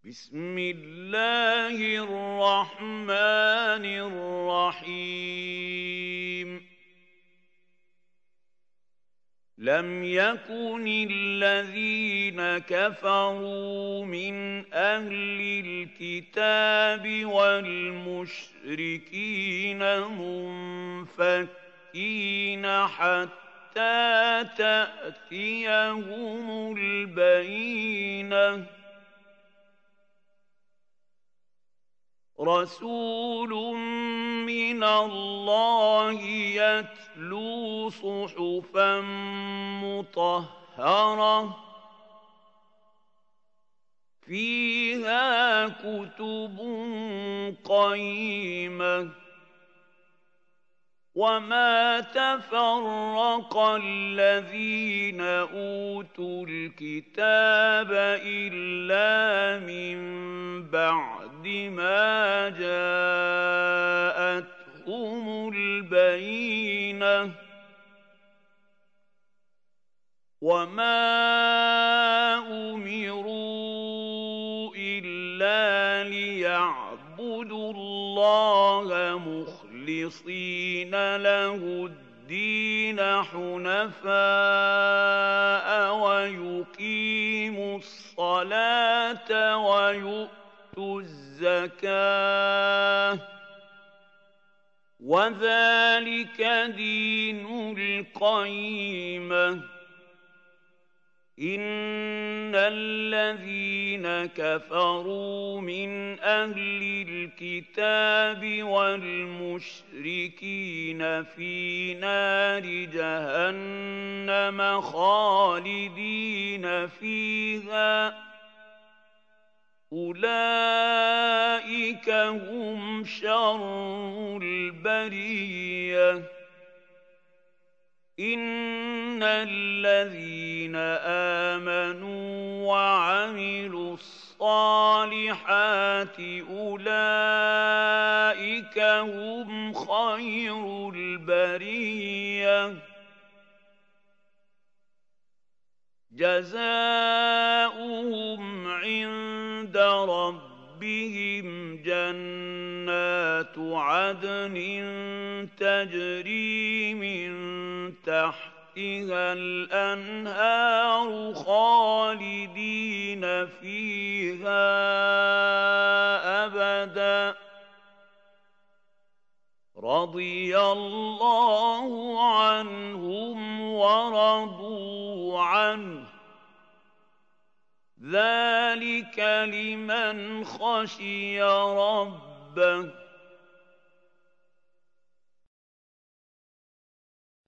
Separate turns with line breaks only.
بسم الله الرحمن الرحيم لم يكن الذين كفروا من أهل الكتاب والمشركين منفكين حتى تأتيهم البينة رسول من الله يتلو صحفا مطهرة فيها كتب قيمة وما تفرق الذين أوتوا الكتاب إلا من بعد ما جاءتهم البينة وما أمروا إلا ليعبدوا الله مخلصين له الدين حنفاء ويقيموا الصلاة ويؤتوا الزكاة وذلك دين القيمة إن الذين كفروا من أهل الكتاب والمشركين في نار جهنم خالدين فيها أولئك هم شر البرية إن الذين آمنوا وعملوا الصالحات أولئك هم خير البرية جزاؤهم عند ربهم جنات عدن تجري من تحتها الأنهار خالدين فيها أبدا رضي الله عنهم ورضوا عنه ذلك لمن خشي ربه